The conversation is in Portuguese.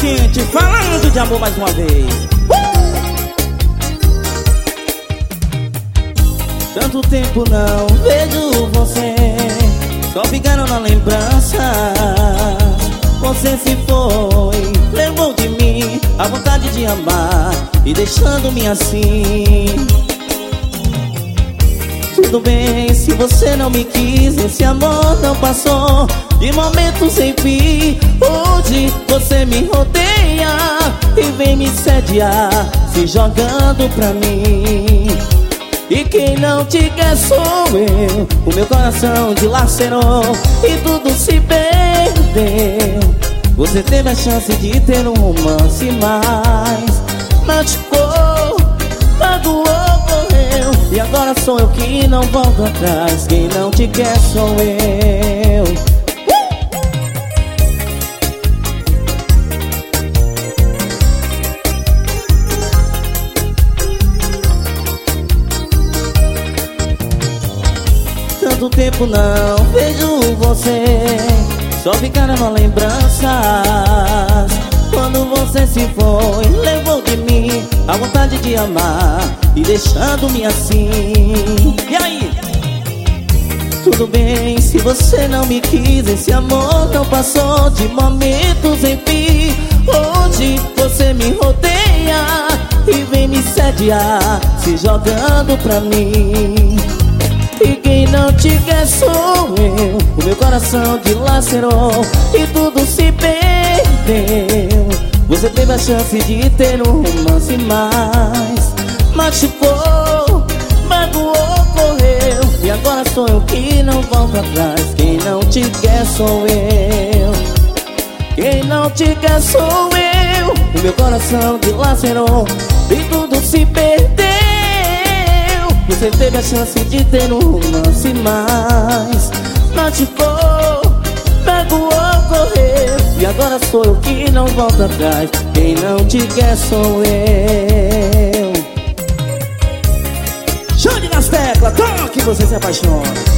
quente, falando de amor mais uma vez. Tanto tempo não vejo você, só ficaram na lembrança. Você se foi, levou de mim a vontade de amar e deixando-me assim. Tudo bem se você não me quis, esse amor não passou de momento sem fim. Hoje você me rodeia e vem me sediar, se jogando pra mim. E quem não te quer sou eu, o meu coração dilacerou e tudo se perdeu. Você teve a chance de ter um romance, mas machucou, magoou, correu. E agora sou eu que não volto atrás, quem não te quer sou eu. Tanto tempo não vejo você, só ficaram na lembranças. Quando você se foi, levou de mim a vontade de amar e deixando-me assim. E aí? Tudo bem se você não me quis, esse amor não passou de momentos em fim. Hoje você me rodeia e vem me sediar, se jogando pra mim. E quem não te quer sou eu, o meu coração dilacerou e tudo se perdeu. Você teve a chance de ter um romance, mas machucou, magoou, correu. E agora sou eu que não volto atrás, quem não te quer sou eu. Quem não te quer sou eu, o meu coração dilacerou e tudo se perdeu. Você teve a chance de ter um romance, mas machucou, magoou, correu. E agora sou eu que não volto atrás, quem não te quer sou eu. Chame nas teclas, toque, você se apaixona.